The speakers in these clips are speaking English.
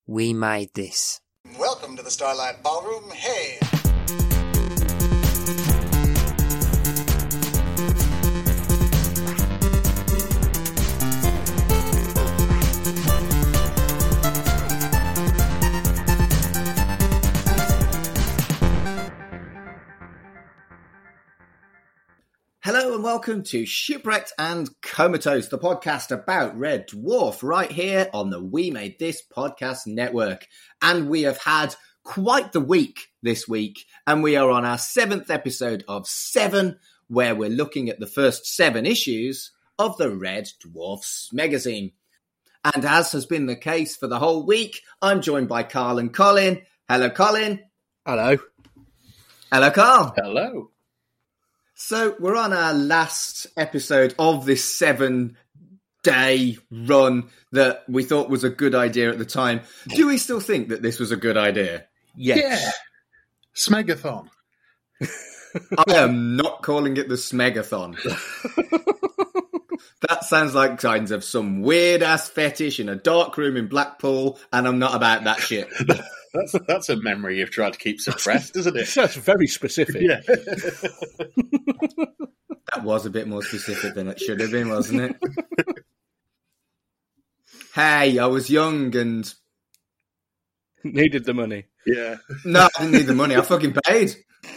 We made this. Welcome to the Starlight Ballroom. Hey! Hello and welcome to Shipwrecked and Comatose, the podcast about Red Dwarf, right here on the We Made This podcast network. And we have had quite the week this week, and we are on our 7th episode of 7, where we're looking at the first 7 issues of the Red Dwarfs magazine. And as has been the case for the whole week, I'm joined by Carl and Colin. Hello, Colin. Hello. Hello, Carl. Hello. So we're on our last episode of this 7-day run that we thought was a good idea at the time. Do we still think that this was a good idea? Yes. Yeah. Smegathon. I am not calling it the Smegathon. That sounds like signs of some weird-ass fetish in a dark room in Blackpool, and I'm not about that shit. That's a memory you've tried to keep suppressed, isn't it? That's very specific. Yeah. That was a bit more specific than it should have been, wasn't it? Hey, I was young and... Needed the money. Yeah. No, I didn't need the money. I fucking paid.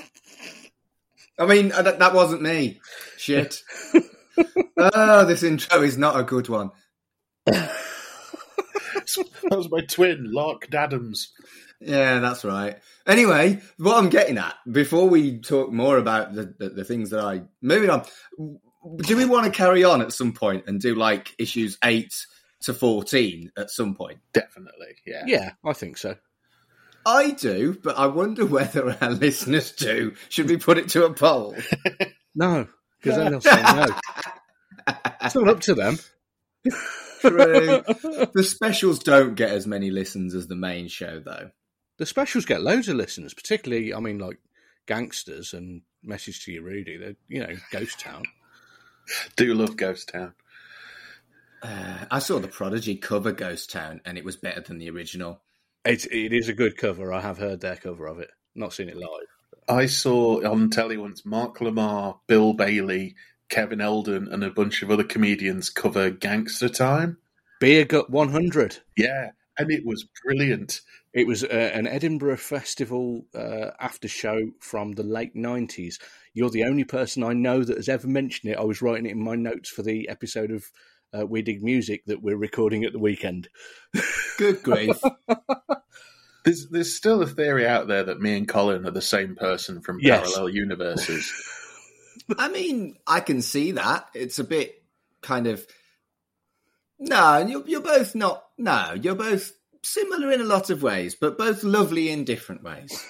I mean, that wasn't me. Shit. Oh, this intro is not a good one. That was my twin, Lark Daddams. Yeah, that's right. Anyway, what I'm getting at, before we talk more about the things that I... Moving on, do we want to carry on at some point and do, like, issues 8 to 14 at some point? Definitely, yeah. Yeah, I think so. I do, but I wonder whether our listeners do. Should we put it to a poll? No, because then they'll say no. It's not up to them. True. The specials don't get as many listens as the main show, though. The specials get loads of listeners, particularly, I mean, like Gangsters and Message to You, Rudy. They're, Ghost Town. Do love Ghost Town. I saw the Prodigy cover Ghost Town, and it was better than the original. It is a good cover. I have heard their cover of it. Not seen it live. I saw on telly once Mark Lamar, Bill Bailey, Kevin Eldon, and a bunch of other comedians cover Gangster Time. Beer Gut 100. Yeah, and it was brilliant. It was an Edinburgh Festival after show from the late 90s. You're the only person I know that has ever mentioned it. I was writing it in my notes for the episode of We Dig Music that we're recording at the weekend. Good grief. There's still a theory out there that me and Colin are the same person from parallel universes. I mean, I can see that. It's a bit kind of... No, you're both not... No, you're both similar in a lot of ways, but both lovely in different ways.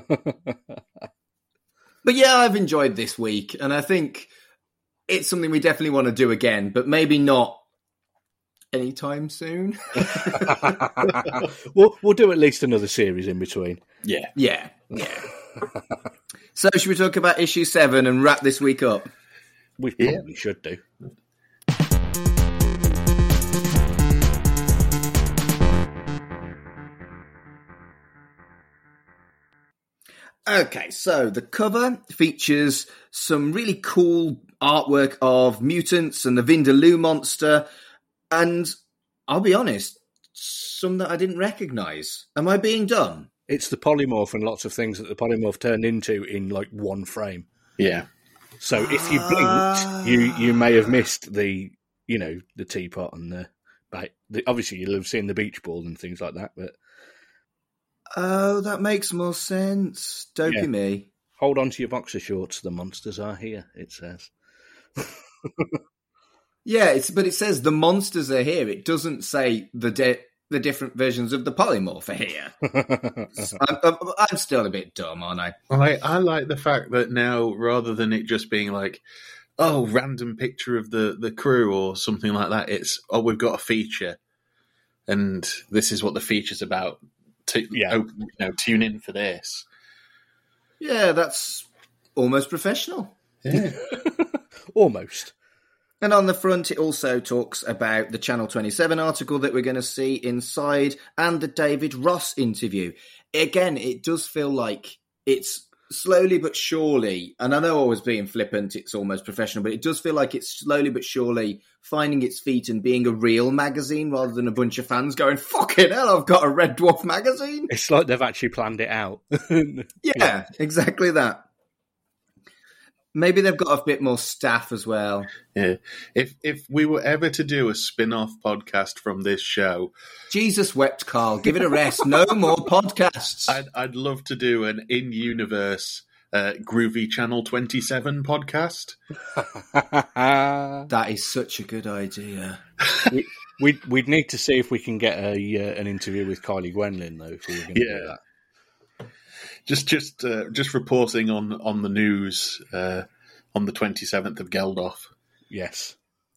But yeah, I've enjoyed this week, and I think it's something we definitely want to do again, but maybe not anytime soon. We'll do at least another series in between. Yeah. So should we talk about issue 7 and wrap this week up? We probably should do. Okay, so the cover features some really cool artwork of mutants and the Vindaloo monster, and I'll be honest, some that I didn't recognise. Am I being dumb? It's the polymorph and lots of things that the polymorph turned into in like one frame. Yeah. So if you blinked, you may have missed the teapot and the obviously you'll have seen the beach ball and things like that, but oh, that makes more sense. Dopey me. Hold on to your boxer shorts. The monsters are here, it says. Yeah, but it says the monsters are here. It doesn't say the different versions of the polymorph are here. I'm still a bit dumb, aren't I? I like the fact that now, rather than it just being like, oh, random picture of the crew or something like that, it's, oh, we've got a feature, and this is what the feature's about. Tune in for this. Yeah, that's almost professional. Yeah. Almost. And on the front, it also talks about the Channel 27 article that we're going to see inside and the David Ross interview. Again, it does feel like it's slowly but surely, and I know I was being flippant, it's almost professional, but it does feel like it's slowly but surely finding its feet and being a real magazine rather than a bunch of fans going, fucking hell, I've got a Red Dwarf magazine. It's like they've actually planned it out. Yeah, exactly that. Maybe they've got a bit more staff as well. Yeah. If we were ever to do a spin-off podcast from this show, Jesus wept, Carl. Give it a rest. No more podcasts. I'd love to do an in-universe groovy Channel 27 podcast. That is such a good idea. We'd need to see if we can get an interview with Kylie Gwenlyn, though. If we were going to do that. Just reporting on the news on the 27th of Geldof. Yes.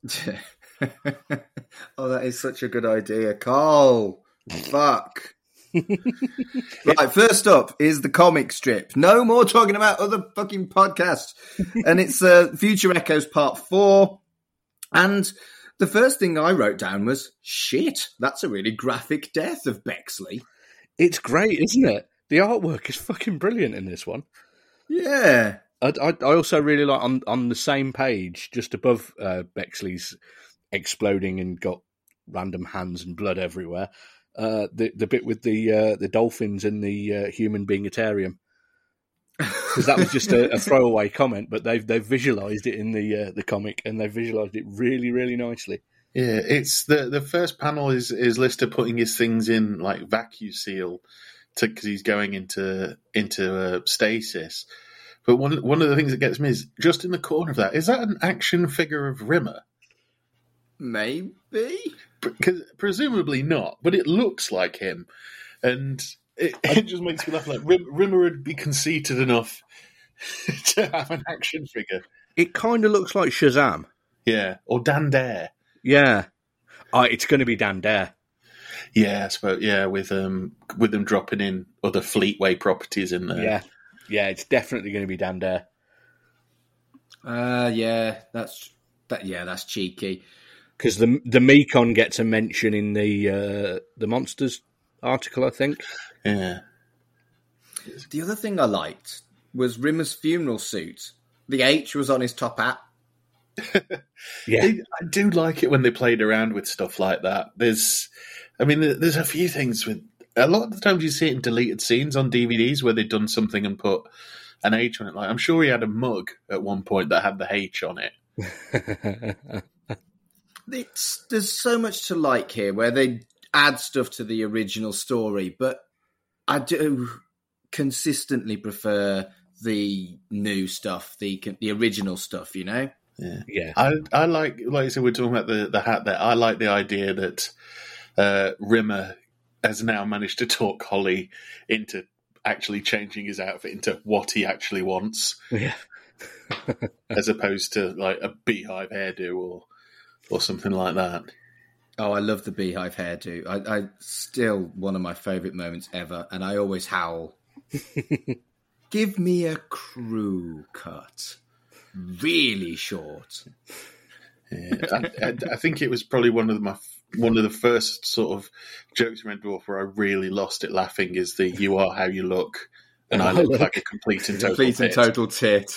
Oh, that is such a good idea, Carl. Fuck. Right, first up is the comic strip. No more talking about other fucking podcasts. And it's Future Echoes Part 4. And the first thing I wrote down was, shit, that's a really graphic death of Bexley. It's great, isn't it? The artwork is fucking brilliant in this one. Yeah. I also really like on the same page, just above Bexley's exploding and got random hands and blood everywhere, the bit with the dolphins and the human beingitarium. Because that was just a throwaway comment, but they've visualised it in the comic, and they've visualised it really, really nicely. Yeah, it's the first panel is Lister putting his things in like vacuum seal because he's going into stasis. But one of the things that gets me is just in the corner of that. Is that an action figure of Rimmer? Maybe. Because presumably not, but it looks like him, and it just makes me laugh. Like Rimmer would be conceited enough to have an action figure. It kind of looks like Shazam. Yeah, or Dan Dare. Yeah, it's going to be Dan Dare. Yeah, I suppose. Yeah, with them dropping in other Fleetway properties in there. Yeah, it's definitely going to be Dan Dare. That's cheeky. Because the Mekon gets a mention in the Monsters article, I think. Yeah. The other thing I liked was Rimmer's funeral suit. The H was on his top hat. Yeah, I do like it when they played around with stuff like that. There's a few things with. A lot of the times you see it in deleted scenes on DVDs where they've done something and put an H on it. Like I'm sure he had a mug at one point that had the H on it. There's so much to like here where they add stuff to the original story, but I do consistently prefer the new stuff, the original stuff, you know? Yeah. I like I said, we're talking about the hat there. I like the idea that Rimmer has now managed to talk Holly into actually changing his outfit into what he actually wants. Yeah. As opposed to like a beehive hairdo or something like that. Oh, I love the beehive hairdo. I still one of my favourite moments ever, and I always howl. Give me a crew cut. Really short. Yeah, I think it was probably one of the first sort of jokes in Red Dwarf where I really lost it laughing is the "you are how you look," and I look like a complete and total tit.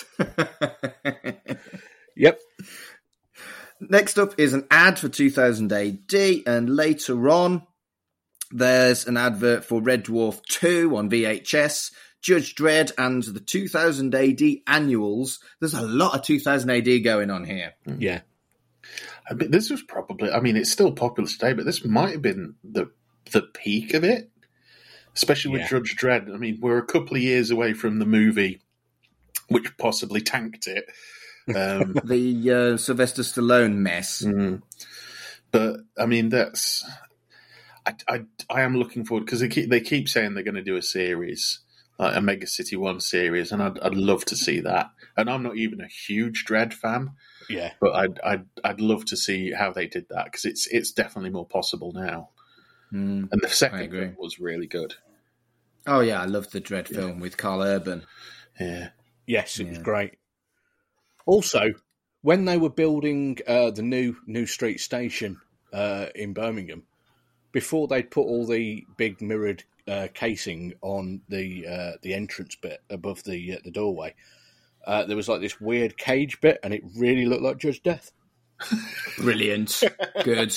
Yep. Next up is an ad for 2000 AD, and later on, there's an advert for Red Dwarf 2 on VHS, Judge Dredd, and the 2000 AD annuals. There's a lot of 2000 AD going on here. Yeah. I mean, this was probably, it's still popular today, but this might have been the peak of it, especially with Judge Dredd. I mean, we're a couple of years away from the movie, which possibly tanked it. The Sylvester Stallone mess. But, I mean, that's... I am looking forward, because they keep saying they're going to do a series, like a Mega City 1 series, and I'd love to see that. And I'm not even a huge Dredd fan. Yeah, but I'd love to see how they did that, because it's definitely more possible now. And the second film was really good. Oh yeah, I loved the Dredd film with Carl Urban. Yeah. Yes, it was great. Also, when they were building the new street station in Birmingham, before they'd put all the big mirrored casing on the entrance bit above the doorway, there was like this weird cage bit, and it really looked like Judge Death. Brilliant. Good.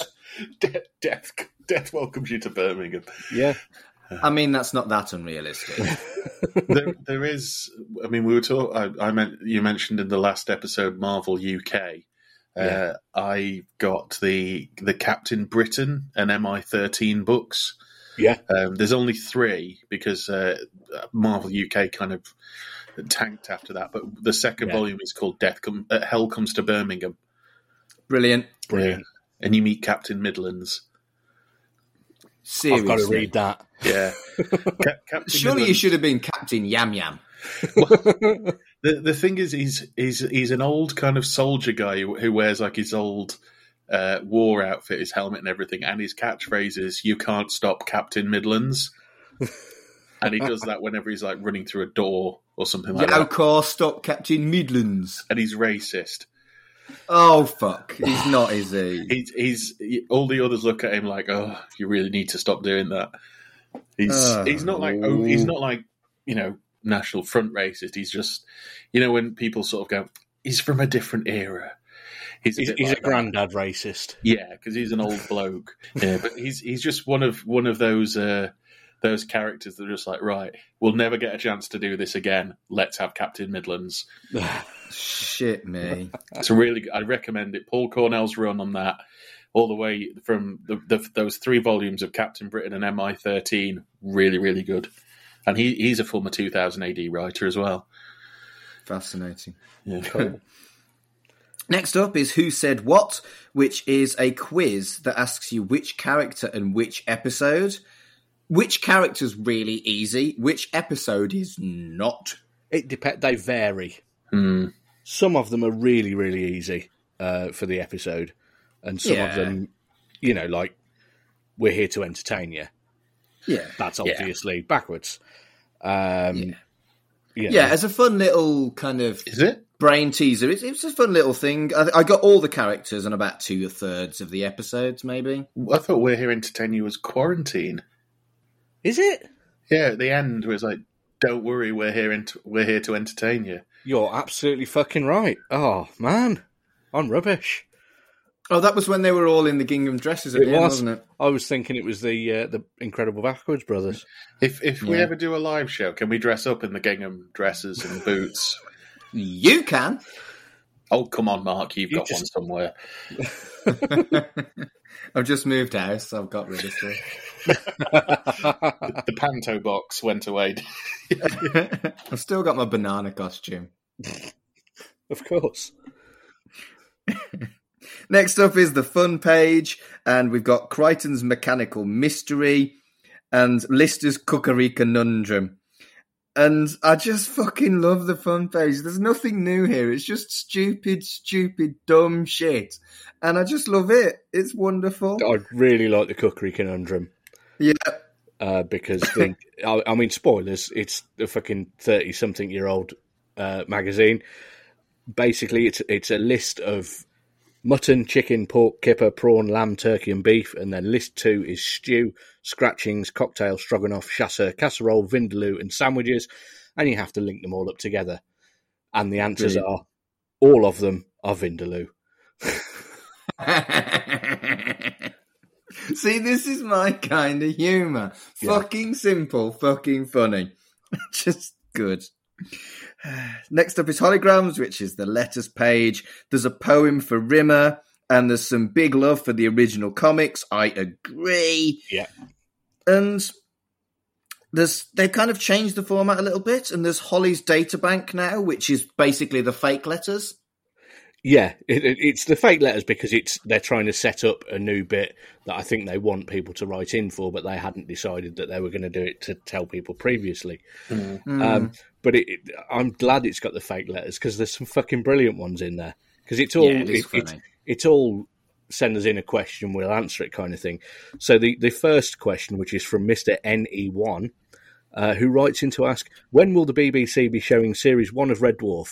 Death welcomes you to Birmingham. Yeah. I mean, that's not that unrealistic. there is. I mean, we were talking. You mentioned in the last episode Marvel UK. Yeah. I got the Captain Britain and MI13 books. Yeah. There's only 3 because Marvel UK kind of tanked after that. But the second volume is called Hell Comes to Birmingham. Brilliant. Yeah. And you meet Captain Midlands. Seriously. I've got to read that. Yeah. Captain Surely you should have been Captain Yam Yam. The thing is, he's an old kind of soldier guy who wears like his old war outfit, his helmet and everything, and his catchphrase is "You can't stop Captain Midlands," and he does that whenever he's like running through a door or something like that. Of course, stop Captain Midlands. And he's racist. Oh fuck! He's not, is he? He's all the others look at him like, "Oh, you really need to stop doing that." He's not like National Front racist. He's just, when people sort of go, he's from a different era. He's a granddad racist. Yeah, because he's an old bloke. Yeah, but he's just one of those characters that are just like, right, we'll never get a chance to do this again. Let's have Captain Midlands. Shit me. It's really good. I recommend it. Paul Cornell's run on that, all the way from those 3 volumes of Captain Britain and MI13, really, really good. And he's a former 2000 AD writer as well. Fascinating. Yeah, cool. Next up is Who Said What, which is a quiz that asks you which character and which episode. Which character's really easy, which episode is not. It depends. They vary. Mm. Some of them are really, really easy for the episode, and some of them, like We're Here to Entertain You. Yeah, that's obviously backwards. As a fun little kind of is it brain teaser. It's a fun little thing. I got all the characters and about 2/3 of the episodes, maybe. I thought We're Here to Entertain You was Quarantine. Is it? Yeah, at the end was like, "Don't worry, we're here to entertain you." You're absolutely fucking right. Oh man, I'm rubbish. Oh, that was when they were all in the gingham dresses at the end, wasn't it? I was thinking it was the Incredible Backwards Brothers. If we ever do a live show, can we dress up in the gingham dresses and boots? You can. Oh, come on, Mark, you've got one somewhere. I've just moved house, so I've got rid of stuff. The panto box went away. I've still got my banana costume. Of course. Next up is the fun page, and we've got Crichton's Mechanical Mystery and Lister's Cookery Conundrum. And I just fucking love the fun page. There's nothing new here. It's just stupid, dumb shit. And I just love it. It's wonderful. I really like the Cookery Conundrum. Yeah. Because, spoilers, it's a fucking 30-something-year-old magazine. Basically, it's a list of mutton, chicken, pork, kipper, prawn, lamb, turkey and beef. And then list 2 is stew, scratchings, cocktail, stroganoff, chasseur, casserole, vindaloo and sandwiches. And you have to link them all up together. And the answers are, all of them are vindaloo. See, this is my kind of humour. Yeah. Fucking simple, fucking funny. Just good. Next up is Holograms, which is the letters page. There's a poem for Rimmer, and there's some big love for the original comics. I agree. Yeah. And they've kind of changed the format a little bit, and there's Holly's databank now, which is basically the fake letters. Yeah, it's the fake letters because they're trying to set up a new bit that I think they want people to write in for, but they hadn't decided that they were going to do it to tell people previously. Mm. But I'm glad it's got the fake letters because there's some fucking brilliant ones in there. Because it's all send us in a question, we'll answer it kind of thing. So the first question, which is from Mr. NE1, who writes in to ask, when will the BBC be showing Series 1 of Red Dwarf?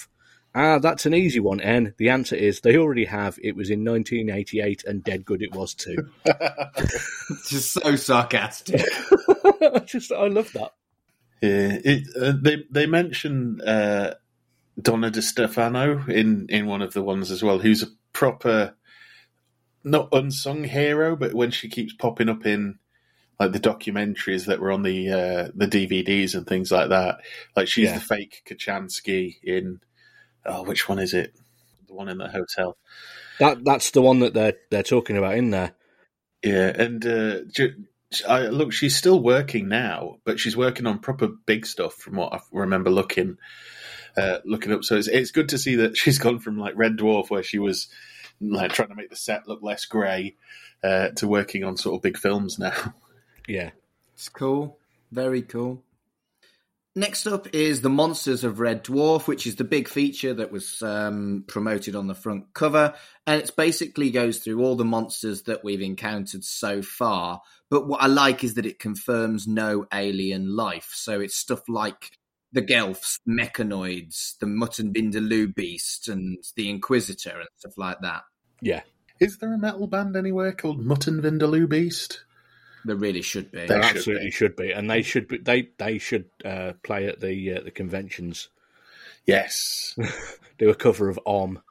That's an easy one, En. The answer is they already have. It was in 1988, and dead good it was too. Just so sarcastic. I love that. Yeah, they mention Donna Di Stefano in one of the ones as well, who's a proper, not unsung hero, but when she keeps popping up in like the documentaries that were on the DVDs and things like that, like she's the fake Kachansky in. Oh, which one is it? The one in the hotel. That's the one that they're talking about in there. Yeah, and look, she's still working now, but she's working on proper big stuff from what I remember looking up. So it's good to see that she's gone from like Red Dwarf, where she was like trying to make the set look less grey, to working on sort of big films now. Yeah, it's cool. Very cool. Next up is The Monsters of Red Dwarf, which is the big feature that was promoted on the front cover. And it basically goes through all the monsters that we've encountered so far. But what I like is that it confirms no alien life. So it's stuff like the Gelfs, Mechanoids, the Mutton Vindaloo Beast, and the Inquisitor and stuff like that. Yeah. Is there a metal band anywhere called Mutton Vindaloo Beast? There really should be. There absolutely should be, and they should be. They should play at the conventions. Yes, do a cover of Om,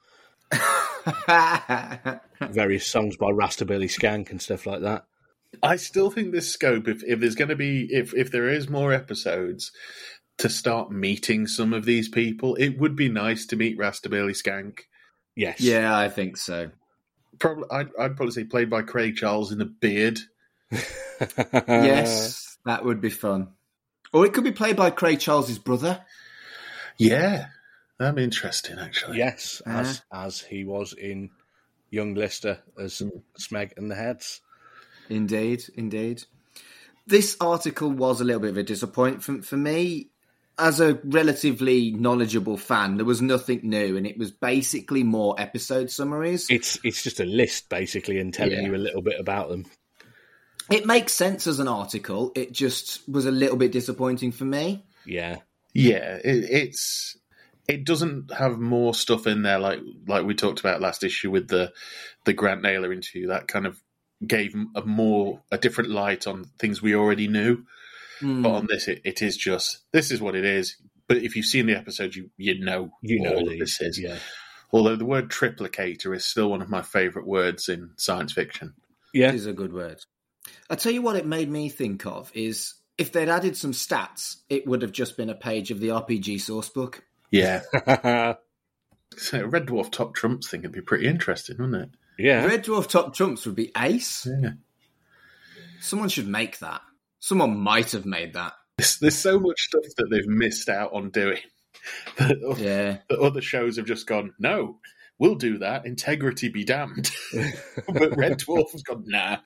various songs by Rastabilly Skank and stuff like that. I still think this scope, if there's going to be, if there is more episodes, to start meeting some of these people, it would be nice to meet Rastabilly Skank. Yes, yeah, I think so. Probably, I'd probably say played by Craig Charles in a beard. Yes, that would be fun. Or it could be played by Craig Charles's brother. Yeah, that'd be interesting, actually. Yes, as he was in Young Lister as Smeg and the Heads. Indeed. This article was a little bit of a disappointment for me. As a relatively knowledgeable fan, there was nothing new, and it was basically more episode summaries. It's just a list, basically, and telling you a little bit about them. It makes sense as an article. It just was a little bit disappointing for me. Yeah. Yeah, it doesn't have more stuff in there like we talked about last issue with the Grant Naylor interview. That kind of gave a different light on things we already knew. But on this, it is just, this is what it is. But if you've seen the episode, you know what this is. Yeah. Although the word triplicator is still one of my favourite words in science fiction. Yeah. It is a good word. I'll tell you what it made me think of is if they'd added some stats, it would have just been a page of the RPG sourcebook. Yeah. So Red Dwarf Top Trumps thing would be pretty interesting, wouldn't it? Yeah. Red Dwarf Top Trumps would be ace. Yeah. Someone should make that. Someone might have made that. There's so much stuff that they've missed out on doing. Yeah. The other shows have just gone, no, we'll do that. Integrity be damned. But Red Dwarf has gone, nah.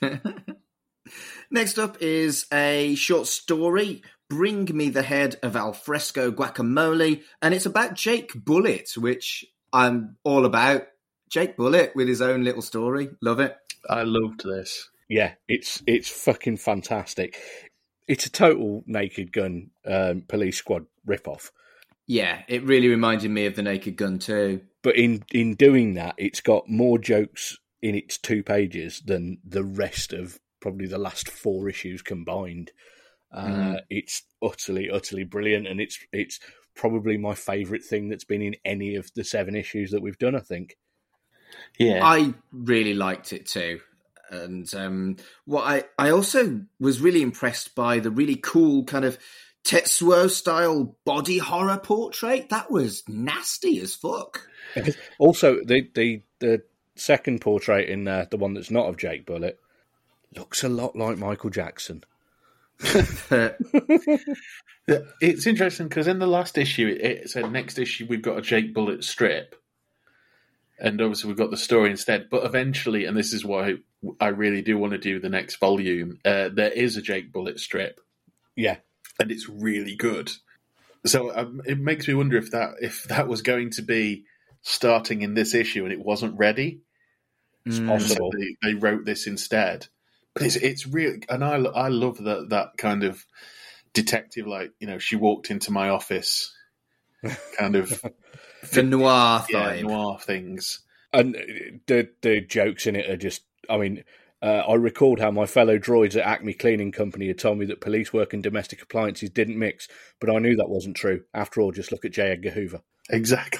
Next up is a short story, Bring Me the Head of Alfresco Guacamole, and it's about Jake Bullet, which I'm all about. Jake Bullet with his own little story. Love it. I loved this. Yeah, it's fucking fantastic. It's a total Naked Gun Police Squad ripoff. Yeah, it really reminded me of the Naked Gun too. But in doing that, it's got more jokes in its 2 pages than the rest of probably the last 4 issues combined. It's utterly brilliant, and it's probably my favourite thing that's been in any of the 7 issues that we've done, I think. Yeah, I really liked it too. And what I also was really impressed by the really cool kind of Tetsuo style body horror portrait. That was nasty as fuck. Also, the second portrait in there, the one that's not of Jake Bullet, looks a lot like Michael Jackson. It's interesting because in the last issue, it said next issue we've got a Jake Bullet strip. And obviously we've got the story instead. But eventually, and this is why I really do want to do the next volume, there is a Jake Bullet strip. Yeah. And it's really good. So it makes me wonder if that was going to be starting in this issue and it wasn't ready. It's possible. So they wrote this instead. But it's really... And I love that kind of detective, like, you know, she walked into my office kind of The noir vibe. noir things. And the jokes in it are just, I mean, I recalled how my fellow droids at Acme Cleaning Company had told me that police work and domestic appliances didn't mix, but I knew that wasn't true. After all, just look at J. Edgar Hoover. Exactly.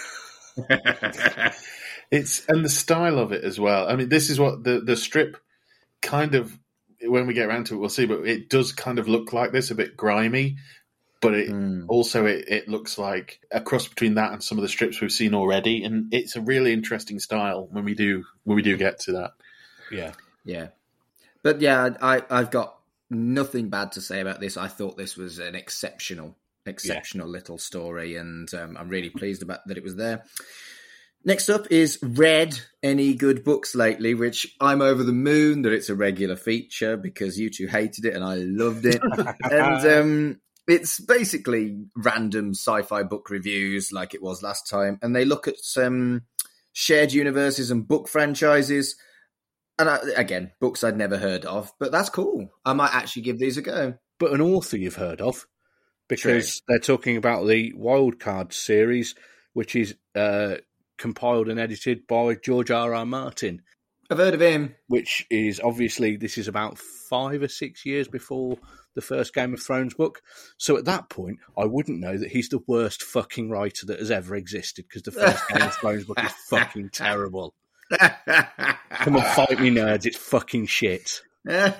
And the style of it as well. I mean, this is what the strip kind of, when we get around to it, we'll see, but it does kind of look like this, a bit grimy, but it also it looks like a cross between that and some of the strips we've seen already, and it's a really interesting style when we do get to that. Yeah. But yeah, I've got nothing bad to say about this. I thought this was an exceptional little story, and I'm really pleased about that it was there. Next up is Read Any Good Books Lately, which I'm over the moon that it's a regular feature because you two hated it and I loved it. And it's basically random sci-fi book reviews like it was last time, and they look at some shared universes and book franchises. And again, books I'd never heard of, but that's cool. I might actually give these a go. But an author you've heard of, because they're talking about the Wildcard series, which is compiled and edited by George R.R. Martin. I've heard of him. Which is obviously, this is about 5 or 6 years before the first Game of Thrones book. So at that point, I wouldn't know that he's the worst fucking writer that has ever existed, because the first Game of Thrones book is fucking terrible. Come on, fight me, nerds. It's fucking shit. I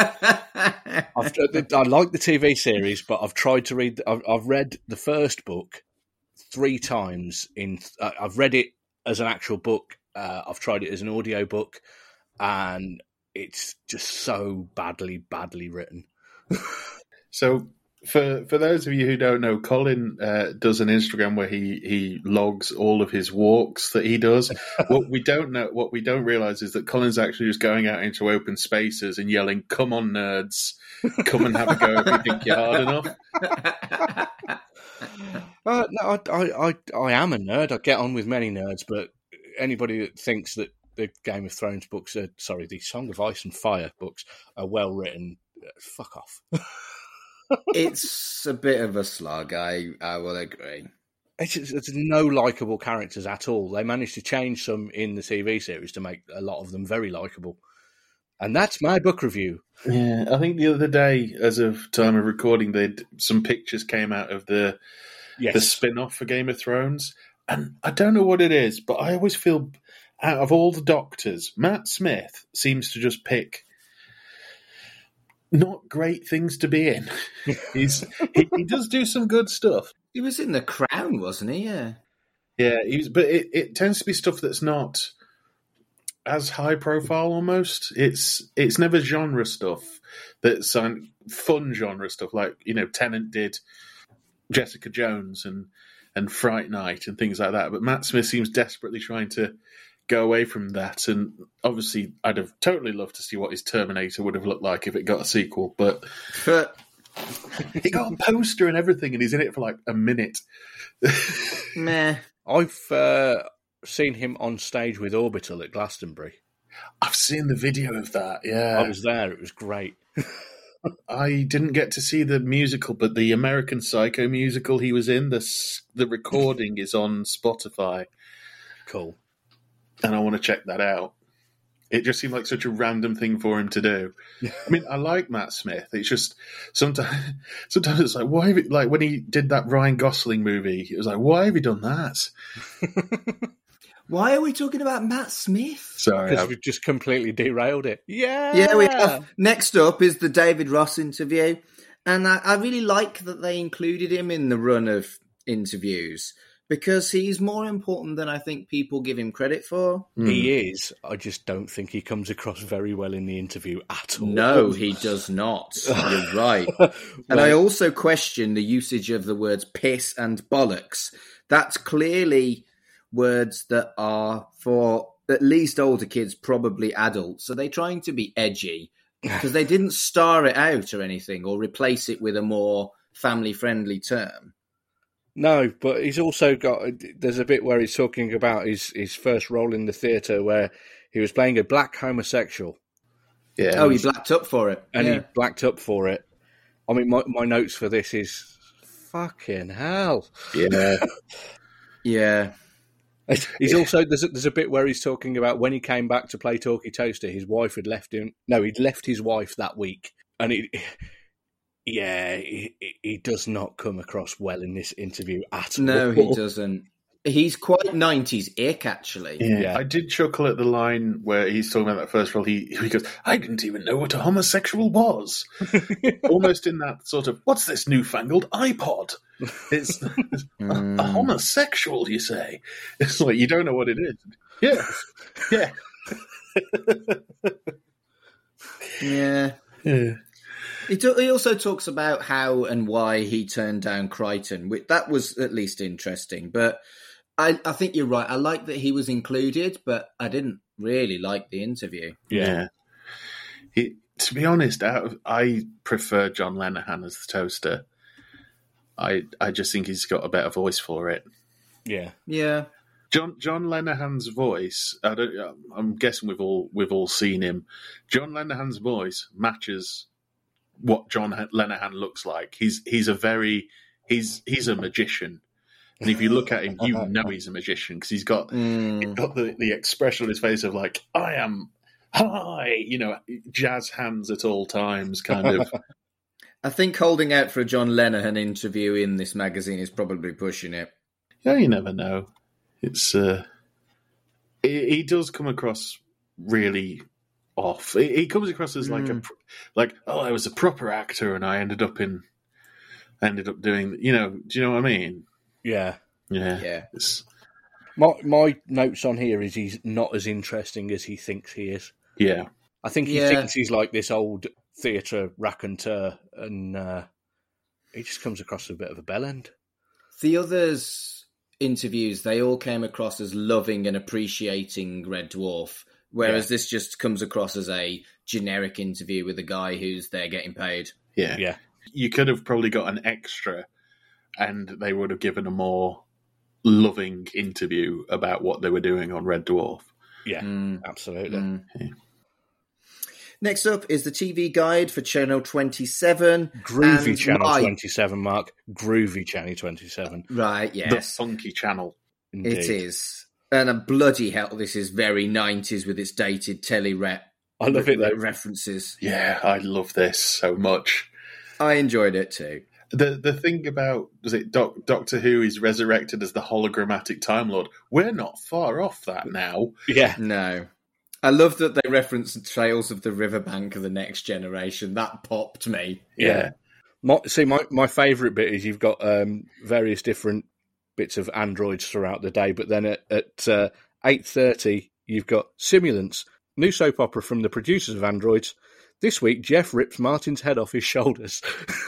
like the TV series, but I've tried to read. I've read the first book 3 times. I've read it as an actual book. I've tried it as an audio book, and it's just so badly written. So, for those of you who don't know, Colin does an Instagram where he logs all of his walks that he does. What we don't realize is that Colin's actually just going out into open spaces and yelling, "Come on, nerds! Come and have a go if you think you're hard enough." No, I am a nerd. I get on with many nerds, but anybody that thinks that the Game of Thrones books the Song of Ice and Fire books are well written, fuck off. It's a bit of a slog, I will agree. It's no likeable characters at all. They managed to change some in the TV series to make a lot of them very likeable. And that's my book review. Yeah, I think the other day, as of time of recording, some pictures came out of the spin-off for Game of Thrones. And I don't know what it is, but I always feel, out of all the Doctors, Matt Smith seems to just pick not great things to be in. He does do some good stuff. He was in The Crown, wasn't he? Yeah. Yeah, but it tends to be stuff that's not as high profile almost. It's never genre stuff that's fun genre stuff like, Tennant did Jessica Jones and Fright Night and things like that. But Matt Smith seems desperately trying to go away from that, and obviously I'd have totally loved to see what his Terminator would have looked like if it got a sequel, but he got a poster and everything and he's in it for like a minute. Meh. I've seen him on stage with Orbital at Glastonbury. I've seen the video of that, yeah. I was there, it was great. I didn't get to see the musical, but the American Psycho musical he was in, the recording is on Spotify. Cool. And I want to check that out. It just seemed like such a random thing for him to do. I mean, I like Matt Smith. It's just sometimes it's like, why have you, like when he did that Ryan Gosling movie, it was like, why have you done that? Why are we talking about Matt Smith? Sorry, because we've just completely derailed it. Yeah, we have. Next up is the David Ross interview, and I really like that they included him in the run of interviews, because he's more important than I think people give him credit for. He is. I just don't think he comes across very well in the interview at all. No, he does not. You're right. And I also question the usage of the words piss and bollocks. That's clearly words that are for at least older kids, probably adults. So they're trying to be edgy because they didn't star it out or anything or replace it with a more family-friendly term. No, but he's also got... There's a bit where he's talking about his first role in the theatre where he was playing a black homosexual. Yeah. Oh, he blacked up for it. And he blacked up for it. I mean, my notes for this is Fucking hell. Yeah. Yeah. He's also there's a bit where he's talking about when he came back to play Talkie Toaster, his wife had left him. No, he'd left his wife that week, and he does not come across well in this interview at all. No, he doesn't. He's quite 90s ick, actually. Yeah. I did chuckle at the line where he's talking about that first role. He goes, I didn't even know what a homosexual was. Almost in that sort of, what's this newfangled iPod? It's a homosexual, you say? It's like, you don't know what it is. Yeah. Yeah. Yeah. Yeah. He also talks about how and why he turned down Crichton, which that was at least interesting. But I think you're right. I like that he was included, but I didn't really like the interview. Yeah. To be honest, I prefer John Lenihan as the Toaster. I just think he's got a better voice for it. Yeah. Yeah. John Lenihan's voice. I'm guessing we've all seen him. John Lenihan's voice matches what John Lenihan looks like. He's a magician, and if you look at him, you know he's a magician because he's got the expression on his face of like, I am high, jazz hands at all times, kind of. I think holding out for a John Lenihan interview in this magazine is probably pushing it. Yeah, you never know. It's he does come across really off. He comes across as like I was a proper actor and I ended up doing, do you know what I mean? Yeah. My notes on here is he's not as interesting as he thinks he is. Yeah. I think he thinks he's like this old theatre raconteur, and he just comes across as a bit of a bellend. The others' interviews, they all came across as loving and appreciating Red Dwarf, whereas this just comes across as a generic interview with a guy who's there getting paid. Yeah. You could have probably got an extra, and they would have given a more loving interview about what they were doing on Red Dwarf. Yeah, absolutely. Yeah. Next up is the TV guide for Channel 27. Groovy Channel 27, Mark. Groovy Channel 27. Right, yes. The funky channel. Indeed. It is. And a bloody hell, this is very 90s with its dated telly-rep. I love it, though. References. Yeah, I love this so much. I enjoyed it, too. The thing about, was it Doctor Who is resurrected as the hologrammatic Time Lord? We're not far off that now. Yeah. No. I love that they reference Trails of the Riverbank of the Next Generation. That popped me. Yeah. My favourite bit is you've got various different bits of androids throughout the day, but then at 8:30 you've got Simulants, new soap opera from the producers of Androids. This week, Jeff rips Martin's head off his shoulders.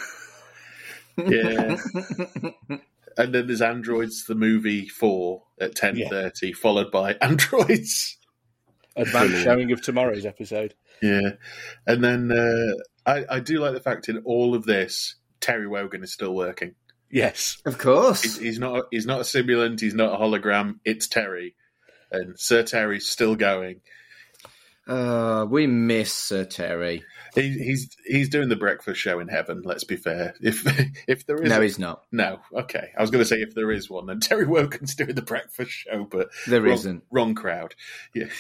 Yeah. And then there's Androids, the movie 4 at 10:30, followed by Androids. Advanced showing of tomorrow's episode. Yeah. And then I do like the fact in all of this, Terry Wogan is still working. Yes. Of course. He's not a simulant, he's not a hologram, it's Terry. And Sir Terry's still going. We miss Sir Terry. He's doing the breakfast show in heaven, let's be fair. If there is No, he's not. No, okay. I was going to say if there is one, then Terry Wogan's doing the breakfast show, but there isn't. Wrong crowd. Yeah.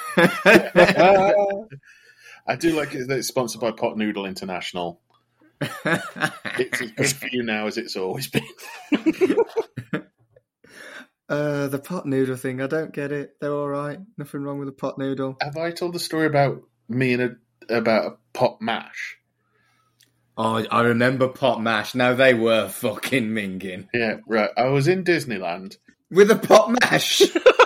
I do like it that it's sponsored by Pot Noodle International. It's as good for you now as it's always been. The pot noodle thing, I don't get it. They're all right. Nothing wrong with a pot noodle. Have I told the story about me and about a pot mash? Oh, I remember pot mash. Now they were fucking minging. Yeah, right. I was in Disneyland. With a pot mash?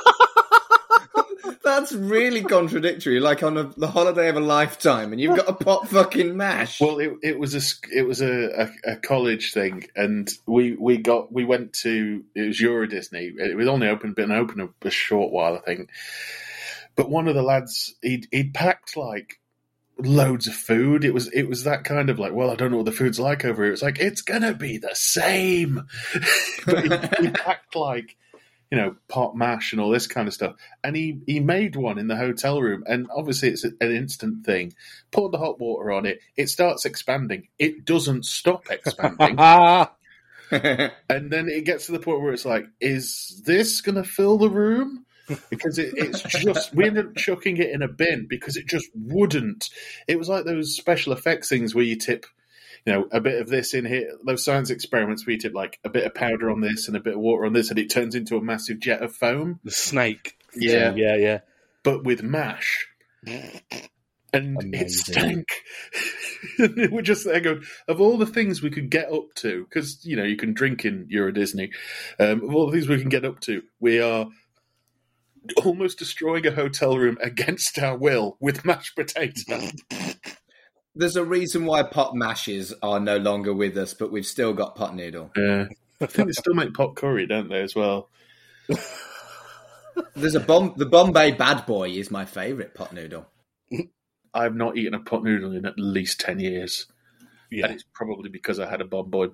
That's really contradictory. Like on the holiday of a lifetime, and you've got a pot fucking mash. Well, it was a college thing, and we went to, it was Euro Disney. It was only been open a short while, I think. But one of the lads, he'd packed like loads of food. It was that kind of like, well, I don't know what the food's like over here. It's like, it's gonna be the same. But he packed like, pot mash and all this kind of stuff. And he made one in the hotel room. And obviously it's an instant thing. Poured the hot water on it. It starts expanding. It doesn't stop expanding. And then it gets to the point where it's like, is this going to fill the room? Because it's just, we ended up chucking it in a bin because it just wouldn't. It was like those special effects things where you tip, a bit of this in here, those science experiments where you tip like a bit of powder on this and a bit of water on this, and it turns into a massive jet of foam. The snake. Yeah. Yeah. But with mash. And Amazing. it stank. And we're just there going, of all the things we could get up to, because, you can drink in Euro Disney, of all the things we can get up to, we are almost destroying a hotel room against our will with mashed potato. There's a reason why pot mashes are no longer with us, but we've still got pot noodle. Yeah. I think they still make pot curry, don't they, as well? There's the Bombay Bad Boy is my favourite pot noodle. I've not eaten a pot noodle in at least 10 years. Yeah. And it's probably because I had a Bombay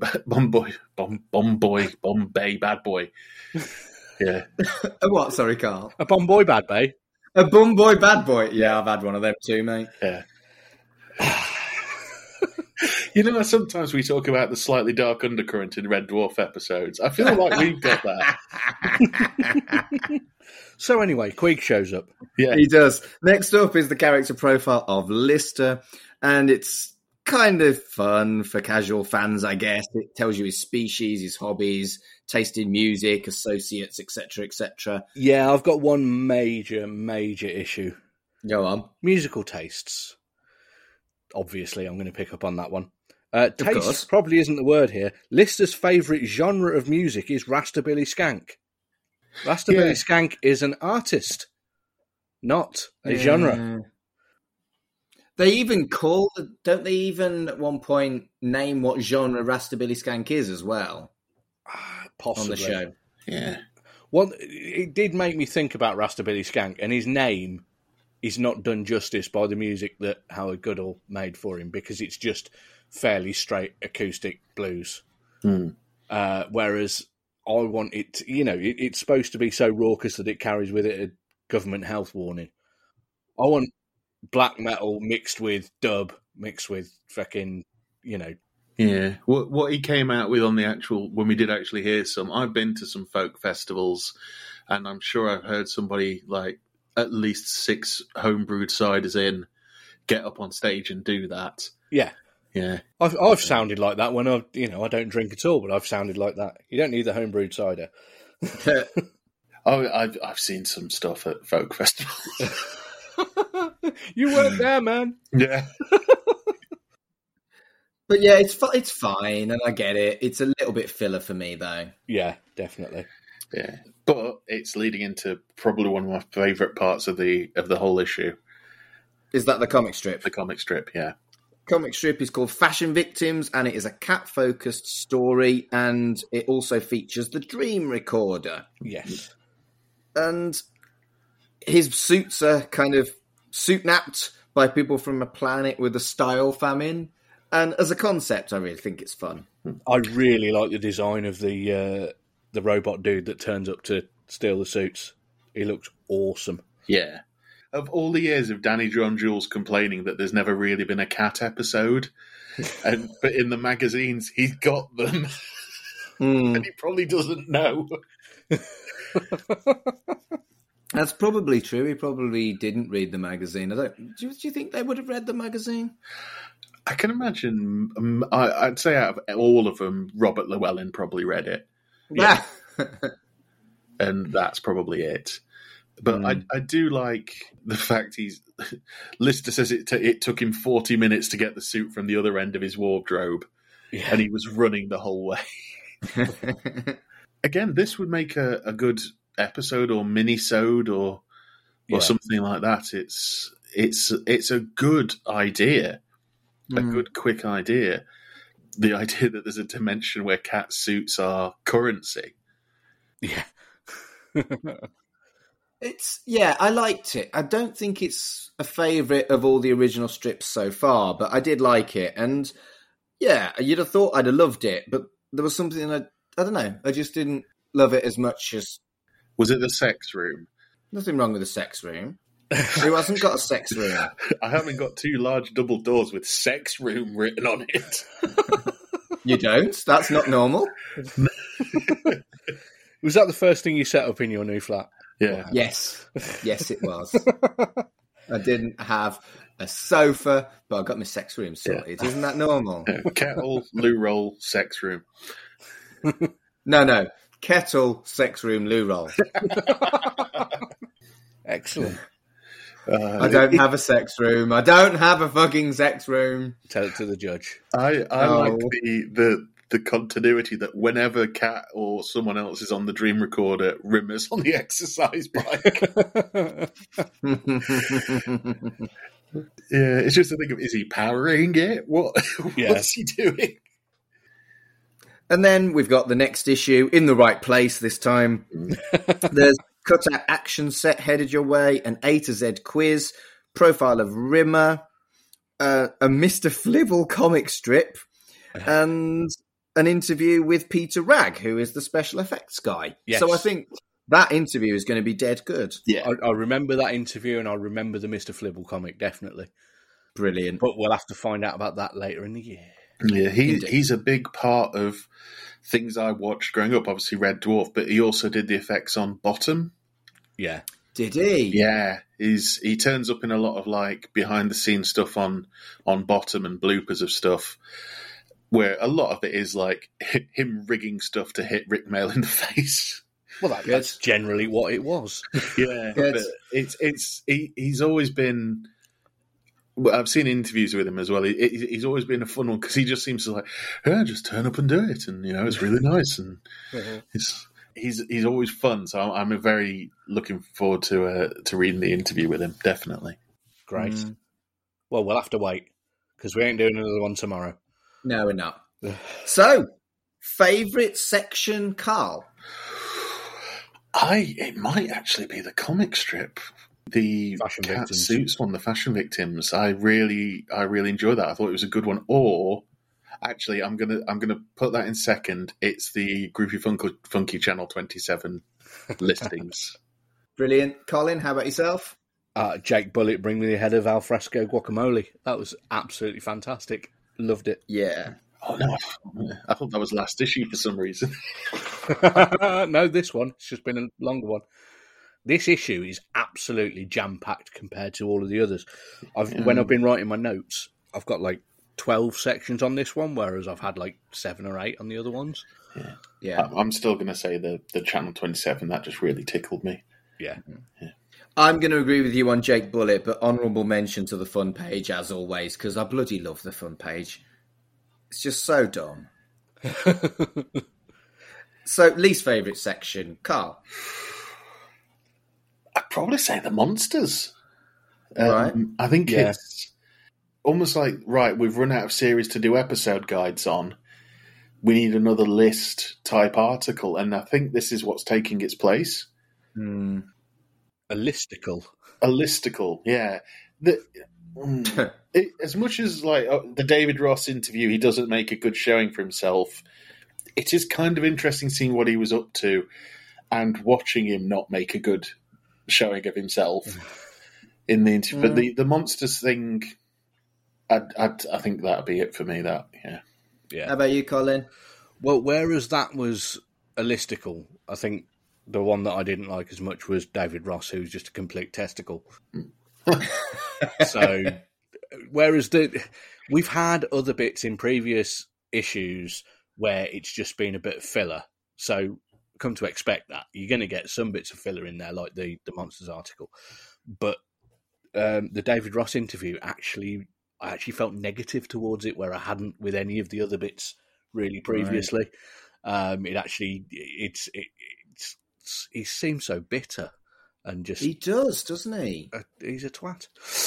Bad Boy. Yeah. A what? Sorry, Carl. A Bomboy Bad Bay. A Bombay Bad Boy. Yeah, I've had one of them too, mate. Yeah. Sometimes we talk about the slightly dark undercurrent in Red Dwarf episodes. I feel like we've got that. So anyway, Queeg shows up. Yeah. He does. Next up is the character profile of Lister, and it's kind of fun for casual fans, I guess. It tells you his species, his hobbies, taste in music, associates, etc., etc. Yeah, I've got one major issue. Go on. Musical tastes. Obviously, I'm going to pick up on that one. course. Taste probably isn't the word here. Lister's favourite genre of music is Rastabilly Skank. Rastabilly Skank is an artist, not a genre. They even don't they even at one point name what genre Rastabilly Skank is as well? Possibly. On the show. Yeah. Well, it did make me think about Rastabilly Skank, and his name is not done justice by the music that Howard Goodall made for him, because it's just fairly straight acoustic blues. Whereas I want it, it's supposed to be so raucous that it carries with it a government health warning. I want black metal mixed with dub, mixed with fucking, Yeah. What he came out with on the actual, when we did actually hear some, I've been to some folk festivals, and I'm sure I've heard somebody like at least 6 homebrewed ciders in get up on stage and do that. Yeah. Yeah. I've sounded like that when I don't drink at all, but I've sounded like that. You don't need the homebrewed cider. I've seen some stuff at folk festivals. You weren't there, man. Yeah. But yeah, it's fine, and I get it. It's a little bit filler for me, though. Yeah, definitely. Yeah. But it's leading into probably one of my favourite parts of the whole issue. Is that the comic strip? The comic strip, yeah. Comic strip is called Fashion Victims, and it is a cat-focused story, and it also features the Dream Recorder. Yes. And his suits are kind of suit-napped by people from a planet with a style famine. And as a concept, I really think it's fun. I really like the design of the robot dude that turns up to steal the suits. He looks awesome. Yeah. Of all the years of Danny John Jules complaining that there's never really been a cat episode, but in the magazines he's got them, and he probably doesn't know. That's probably true. He probably didn't read the magazine. Do you think they would have read the magazine? I can imagine. I'd say out of all of them, Robert Llewellyn probably read it. Yeah. And that's probably it. But I do like the fact Lister says it took him 40 minutes to get the suit from the other end of his wardrobe, and he was running the whole way. Again, this would make a good episode or mini-sode or something like that. It's a good idea, a good quick idea. The idea that there's a dimension where cat suits are currency. Yeah. I liked it. I don't think it's a favourite of all the original strips so far, but I did like it. And yeah, you'd have thought I'd have loved it, but there was something I don't know. I just didn't love it as much as. Was it the sex room? Nothing wrong with the sex room. Who hasn't got a sex room? I haven't got 2 large double doors with sex room written on it. You don't? That's not normal. Was that the first thing you set up in your new flat? Yeah. Yes. Yes, it was. I didn't have a sofa, but I got my sex room sorted. Isn't that normal? Kettle, loo roll, sex room. No. Kettle, sex room, loo roll. Excellent. I don't have a sex room. I don't have a fucking sex room. Tell it to the judge. I like the continuity that whenever Kat or someone else is on the Dream Recorder, Rimmer's on the exercise bike. Yeah, it's just a thing of, is he powering it? What's he doing? And then we've got the next issue, In the Right Place this time. There's cut-out action set headed your way, an A to Z quiz, profile of Rimmer, a Mr. Flibble comic strip, and an interview with Peter Ragg, who is the special effects guy. Yes. So I think that interview is going to be dead good. Yeah. I remember that interview, and I remember the Mr. Flibble comic, definitely. Brilliant. But we'll have to find out about that later in the year. Yeah, he's a big part of things I watched growing up. Obviously, Red Dwarf, but he also did the effects on Bottom. Yeah. Did he? Yeah, he turns up in a lot of like behind the scenes stuff on Bottom and bloopers of stuff, where a lot of it is like him rigging stuff to hit Rick Mail in the face. Well, that's generally what it was. Yeah, but he's always been. Well, I've seen interviews with him as well. He's always been a fun one because he just seems to like, yeah, just turn up and do it, and it's really nice, and he's always fun. So I'm very looking forward to reading the interview with him. Definitely. Great. Well, we'll have to wait because we ain't doing another one tomorrow. No, we're not. So, favourite section, Carl? It might actually be the comic strip. The Fashion Cat Victims. Suits one, the Fashion Victims. I really enjoyed that. I thought it was a good one. Or actually, I'm gonna put that in second. It's the Groupie Funky Channel 27 listings. Brilliant. Colin, how about yourself? Jake Bullitt, Bring Me the Head of Alfresco Guacamole. That was absolutely fantastic. Loved it. Yeah. Oh no, I thought that was last issue for some reason. No, this one. It's just been a longer one. This issue is absolutely jam-packed compared to all of the others. When I've been writing my notes, I've got like 12 sections on this one, whereas I've had like 7 or 8 on the other ones. Yeah. I'm still going to say the Channel 27. That just really tickled me. Yeah. I'm going to agree with you on Jake Bullitt, but honourable mention to the fun page, as always, because I bloody love the fun page. It's just so dumb. So, least favourite section, Carl? I'd probably say the monsters. Right. I think it's almost like, right, we've run out of series to do episode guides on. We need another list type article, and I think this is what's taking its place. A listicle. A listicle, yeah. As much as like the David Ross interview, he doesn't make a good showing for himself. It is kind of interesting seeing what he was up to and watching him not make a good showing of himself in the interview. But the monsters thing, I think that'd be it for me. That Yeah. How about you, Colin? Well, whereas that was a listicle, I think the one that I didn't like as much was David Ross, who's just a complete testicle. So, whereas we've had other bits in previous issues where it's just been a bit of filler. So, come to expect that. You're going to get some bits of filler in there, like the Monsters article. But the David Ross interview, I actually felt negative towards it, where I hadn't with any of the other bits really previously. Right. He seems so bitter and just... He does, doesn't he? He's a twat.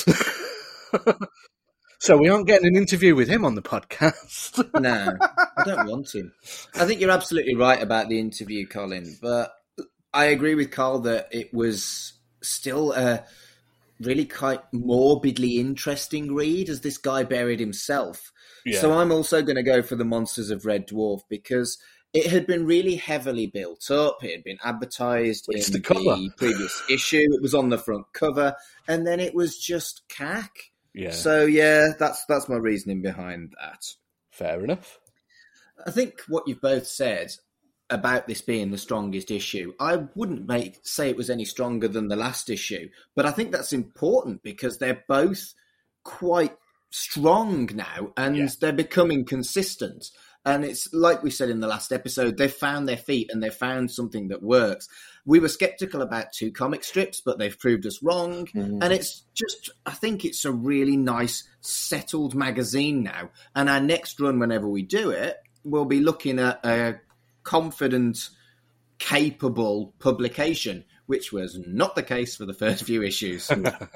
So we aren't getting an interview with him on the podcast. No, I don't want to. I think you're absolutely right about the interview, Colin, but I agree with Carl that it was still a really quite morbidly interesting read as this guy buried himself. Yeah. So I'm also going to go for the Monsters of Red Dwarf because it had been really heavily built up. It had been advertised in the previous issue. It was on the front cover, and then it was just cack. Yeah. So yeah, that's my reasoning behind that. Fair enough. I think what you've both said about this being the strongest issue, I wouldn't say it was any stronger than the last issue, but I think that's important because they're both quite strong now and they're becoming consistent. And it's like we said in the last episode, they've found their feet and they've found something that works. We were skeptical about 2 comic strips, but they've proved us wrong. And it's just, I think it's a really nice, settled magazine now. And our next run, whenever we do it, we'll be looking at a confident, capable publication, which was not the case for the first few issues.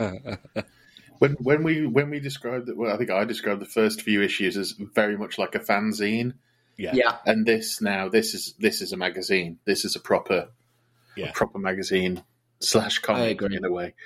When we described it, well, I think I described the first few issues as very much like a fanzine. Yeah. And this is a magazine. This is a proper magazine / comic in a way.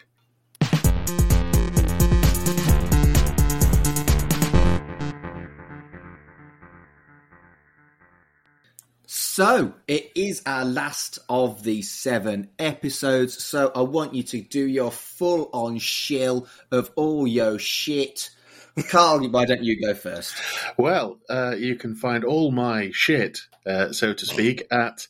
So, it is our last of the 7 episodes, so I want you to do your full-on shill of all your shit. Carl, why don't you go first? Well, you can find all my shit, so to speak, at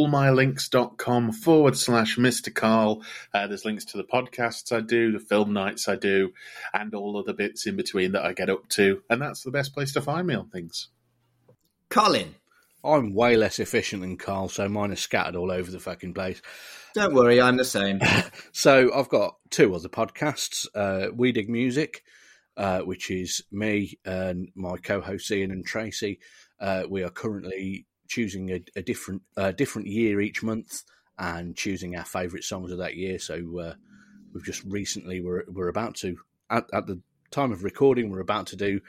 allmylinks.com/Mr. Carl. There's links to the podcasts I do, the film nights I do, and all other bits in between that I get up to, and that's the best place to find me on things. Colin. I'm way less efficient than Carl, so mine are scattered all over the fucking place. Don't worry, I'm the same. So I've got 2 other podcasts. We Dig Music, which is me and my co-hosts Ian and Tracy. We are currently choosing a different year each month and choosing our favourite songs of that year. So we've just recently, we're about to, at the time of recording, we're about to do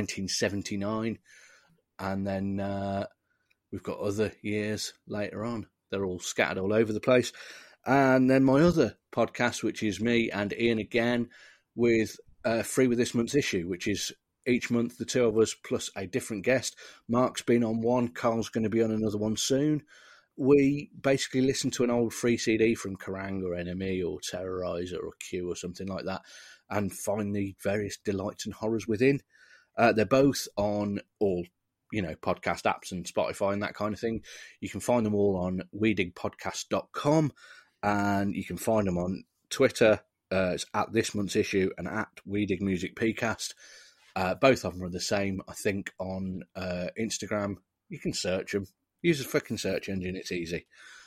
1979. And then we've got other years later on. They're all scattered all over the place. And then my other podcast, which is me and Ian again, with Free With This Month's Issue, which is each month the 2 of us plus a different guest. Mark's been on one, Carl's going to be on another one soon. We basically listen to an old free CD from Kerrang or NME or Terrorizer or Q or something like that and find the various delights and horrors within. They're both on all podcast apps and Spotify and that kind of thing. You can find them all on wedigpodcast.com and you can find them on Twitter. It's at This Month's Issue and at wedigmusicpcast. Both of them are the same, I think, on Instagram. You can search them. Use a fucking search engine. It's easy.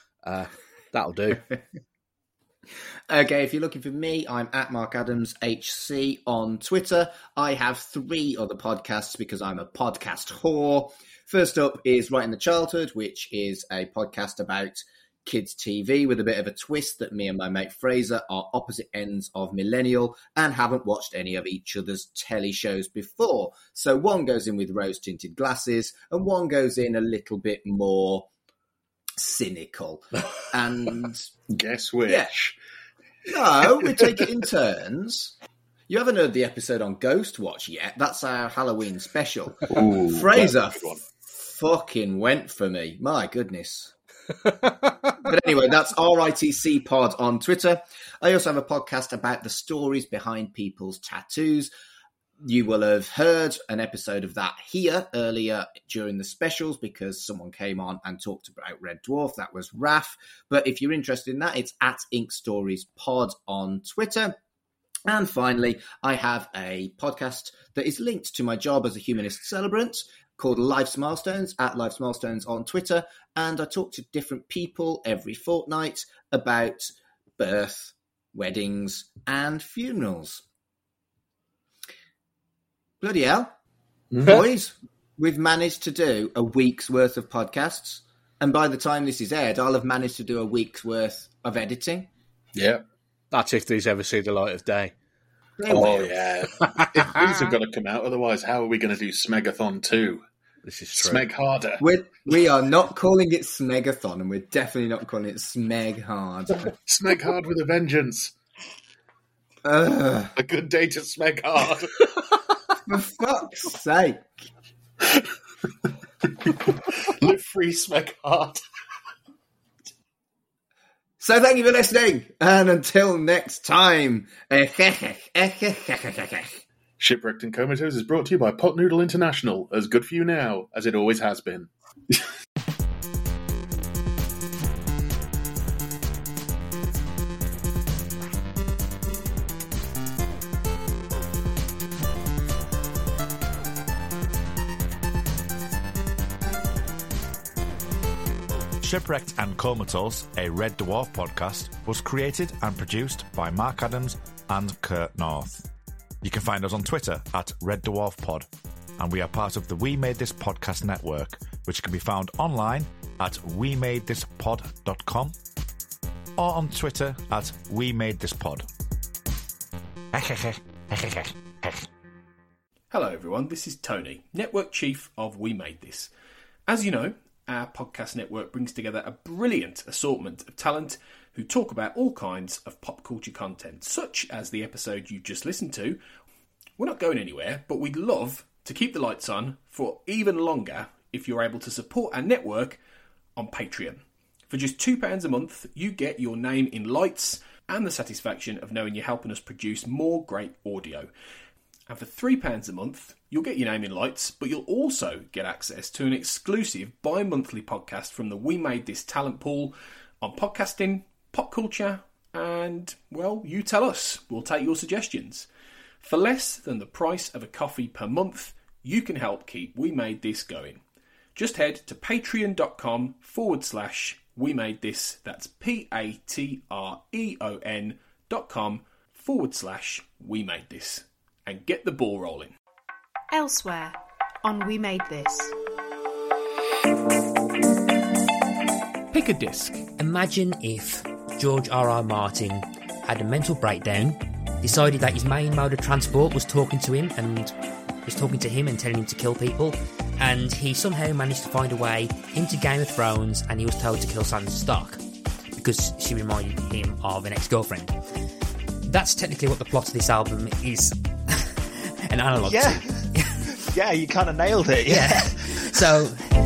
That'll do. Okay, if you're looking for me, I'm at Mark Adams HC on Twitter. I have 3 other podcasts because I'm a podcast whore. First up is Right in the Childhood, which is a podcast about kids' TV with a bit of a twist that me and my mate Fraser are opposite ends of millennial and haven't watched any of each other's telly shows before. So one goes in with rose-tinted glasses and one goes in a little bit more cynical. And guess which? Yeah. No, we take it in turns. You haven't heard the episode on Ghost Watch yet. That's our Halloween special. Ooh, Fraser fucking went for me. My goodness. But anyway, that's RITC Pod on Twitter. I also have a podcast about the stories behind people's tattoos. You will have heard an episode of that here earlier during the specials because someone came on and talked about Red Dwarf. That was Raf. But if you're interested in that, it's at Ink Stories Pod on Twitter. And finally, I have a podcast that is linked to my job as a humanist celebrant called Life's Milestones, at Life's Milestones on Twitter. And I talk to different people every fortnight about birth, weddings, and funerals. Bloody hell. Boys, we've managed to do a week's worth of podcasts. And by the time this is aired, I'll have managed to do a week's worth of editing. Yeah. That's if these ever see the light of day. Yeah. If these have got to come out, otherwise how are we going to do Smegathon 2? This is true. Smeg harder. We are not calling it Smegathon, and we're definitely not calling it Smeg Hard. Smeg hard with a vengeance. A good day to Smeg hard. For fuck's sake. Live free, Smeg hard. So thank you for listening, and until next time. Shipwrecked and Comatose is brought to you by Pot Noodle International, as good for you now as it always has been. Shipwrecked and Comatose, a Red Dwarf podcast, was created and produced by Mark Adams and Kurt North. You can find us on Twitter at Red Dwarf Pod, and we are part of the We Made This Podcast network, which can be found online at wemadethispod.com or on Twitter at wemadethispod. Hello everyone, this is Tony, Network Chief of We Made This. As you know, our podcast network brings together a brilliant assortment of talent who talk about all kinds of pop culture content, such as the episode you just listened to. We're not going anywhere, but we'd love to keep the lights on for even longer if you're able to support our network on Patreon. For just £2 a month, you get your name in lights and the satisfaction of knowing you're helping us produce more great audio. And for £3 a month, you'll get your name in lights, but you'll also get access to an exclusive bi-monthly podcast from the We Made This talent pool on podcasting, pop culture, and, well, you tell us. We'll take your suggestions. For less than the price of a coffee per month, you can help keep We Made This going. Just head to patreon.com/We Made This. That's patreon.com/We Made This. And get the ball rolling. Elsewhere on We Made This. Pick a disc. Imagine if George R.R. Martin had a mental breakdown, decided that his main mode of transport was talking to him and telling him to kill people, and he somehow managed to find a way into Game of Thrones, and he was told to kill Sansa Stark because she reminded him of an ex-girlfriend. That's technically what the plot of this album is. An analogue to. Yeah, you kind of nailed it. Yeah. So,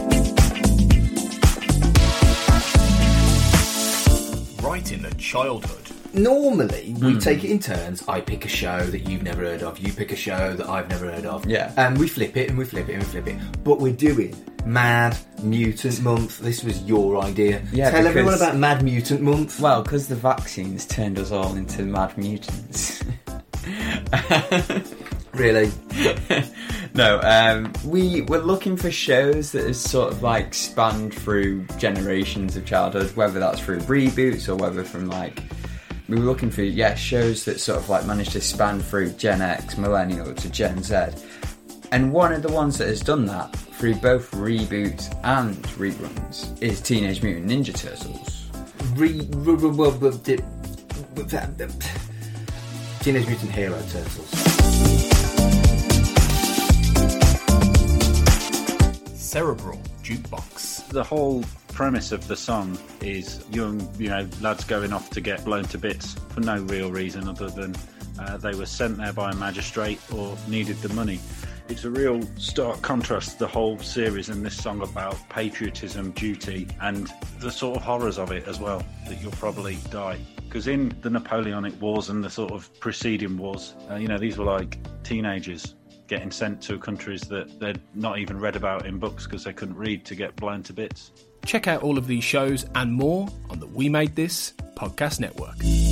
Right in the childhood. Normally, we take it in turns. I pick a show that you've never heard of. You pick a show that I've never heard of. Yeah. And we flip it and we flip it and we flip it. But we're doing Mad Mutant Month. This was your idea. Yeah, Tell everyone because- about Mad Mutant Month. Well, because the vaccines turned us all into mad mutants. Really? No, we were looking for shows that has sort of like spanned through generations of childhood, whether that's through reboots or whether from like... We were looking for, shows that sort of like managed to span through Gen X, Millennial to Gen Z. And one of the ones that has done that through both reboots and reruns is Teenage Mutant Ninja Turtles. Teenage Mutant Hero Turtles. Cerebral Jukebox. The whole premise of the song is young, lads going off to get blown to bits for no real reason other than they were sent there by a magistrate or needed the money. It's a real stark contrast to the whole series and this song about patriotism, duty, and the sort of horrors of it as well, that you'll probably die. Because in the Napoleonic Wars and the sort of preceding wars, these were like teenagers getting sent to countries that they'd not even read about in books because they couldn't read to get blown to bits. Check out all of these shows and more on the We Made This podcast network.